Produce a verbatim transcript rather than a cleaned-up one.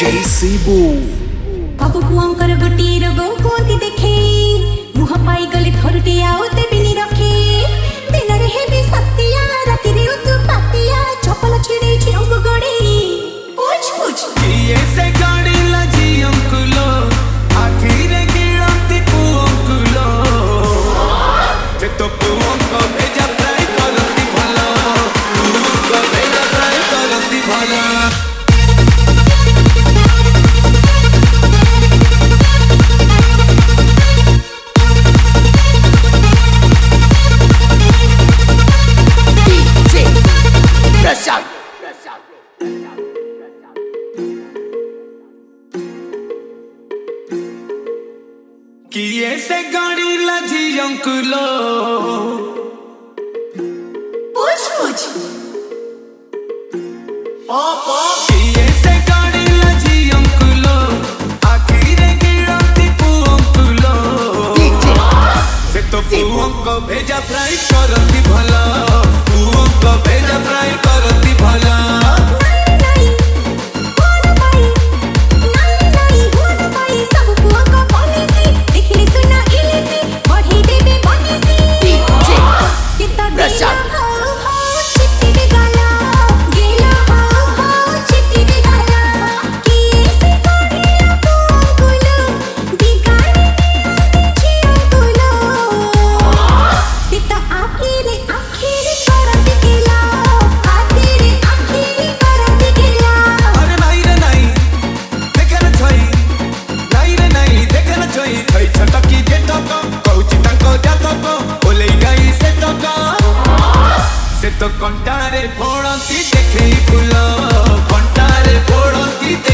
जेसीबू कबु कुआंकर गोटी रोग कुआंती देखे मुह पाई गले थरुटे आओ तेबिनी रखे दिन रे हेबी सतिया राति रे उतु पातिया चपल छिड़े छि अंग गड़ी पूछ पूछ किए से गाड़ी लजी अंकुलो आखिर गिरती पु अंकुलो से तो पु अंको भेजा फ्राई करती भला पु अंको भेजा फ्राई करती भला किए से गाड़ी लजी अंकुलो पूछ पूछ पापा किए से गाड़ी लजी अंकुलो आखिर गिरती पु अंकुलो से तो पु अंको भेजा फ्राई करती भला पु अंको भेजा फ्राई करती भला से तो कंटारे फोड़ती देखे फुल कंटारे फोड़ती